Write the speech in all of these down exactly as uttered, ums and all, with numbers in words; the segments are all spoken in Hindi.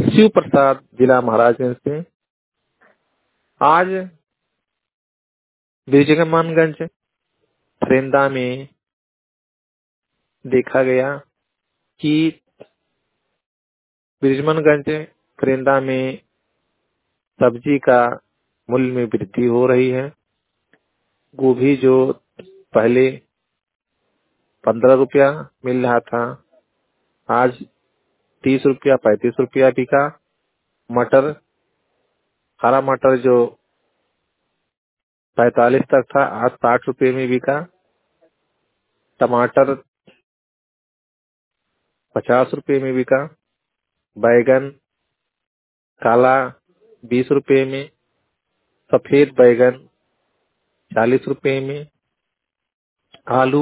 शिव प्रसाद, जिला महाराजगंज से। आज बिरजमानगंज फरेंदा में देखा गया कि बिरजमानगंज फरेंदा में सब्जी का मूल्य में वृद्धि हो रही है। गोभी जो पहले पंद्रह रुपया मिल रहा था, आज तीस रुपया पैंतीस रुपया बिका। मटर, हरा मटर जो पैंतालीस तक था, आज साठ रुपये में बिका। टमाटर पचास रुपये में बिका। बैगन काला बीस रुपये में, सफेद बैगन चालीस रुपये में। आलू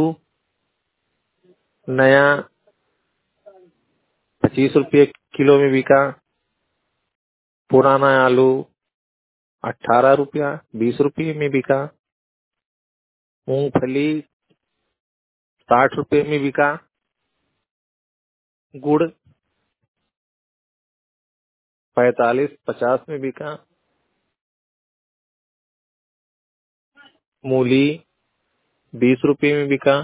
नया पच्चीस रुपये किलो में बिका। पुराना आलू अठारह रुपया बीस रुपये में बिका। मूंगफली साठ रुपये में बिका। गुड़ पैतालीस पचास में बिका। मूली बीस रुपये में बिका।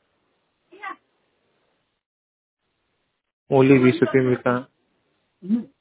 मूली बीस रुपये में बिका।